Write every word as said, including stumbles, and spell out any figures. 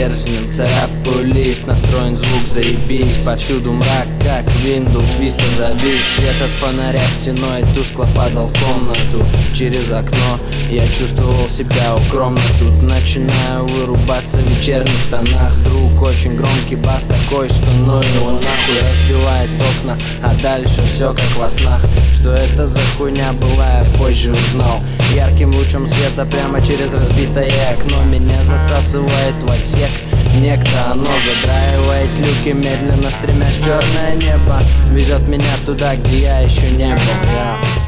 стержнем, царапаю лист, настроен звук заебись. Повсюду мрак, как Windows Vista завис. Свет от фонаря стеной тускло падал в комнату. Через окно я чувствовал себя укромно. Тут начинаю вырубаться в вечерних тонах. Вдруг очень громкий бас такой, что ну его нахуй, разбивает окна, а дальше все как во снах. Что это за хуйня была, я позже узнал. Ярким лучом света прямо через разбитое окно меня засасывает в отсек некто. Оно задраивает люки, медленно стремясь в черное небо. Везет меня туда, где я еще не был.